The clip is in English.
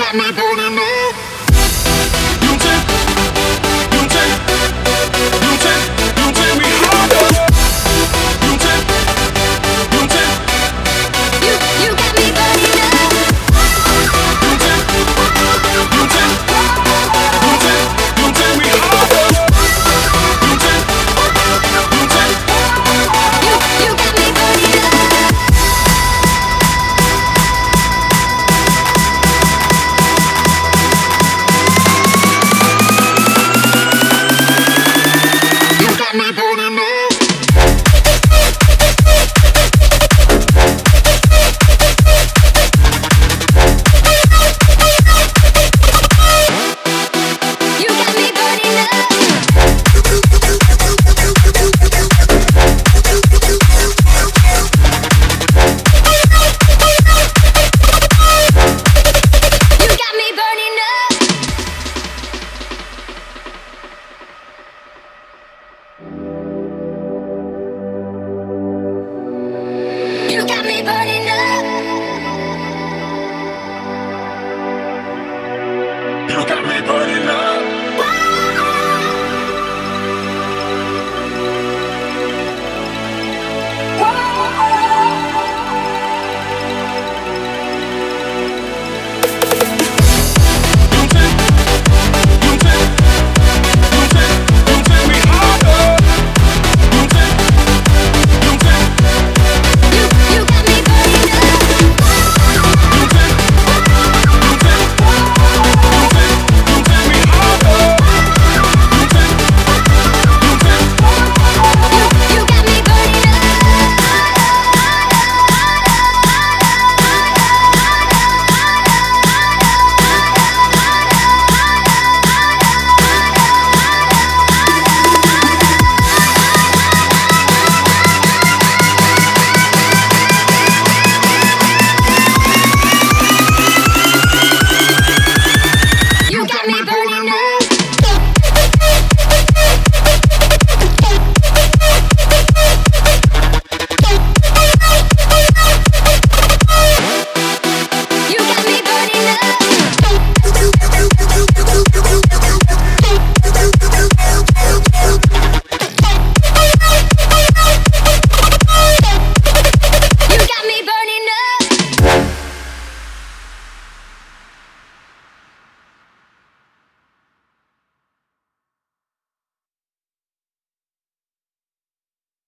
got me burning up. You take, you take, you take, you take me higher. You take, you take, you got me burning up. You take, you take, you take, you take me higher. You take, you take, you got me burning up. Got me burning up. You got me burning up. You got me burning up. You got me burning up.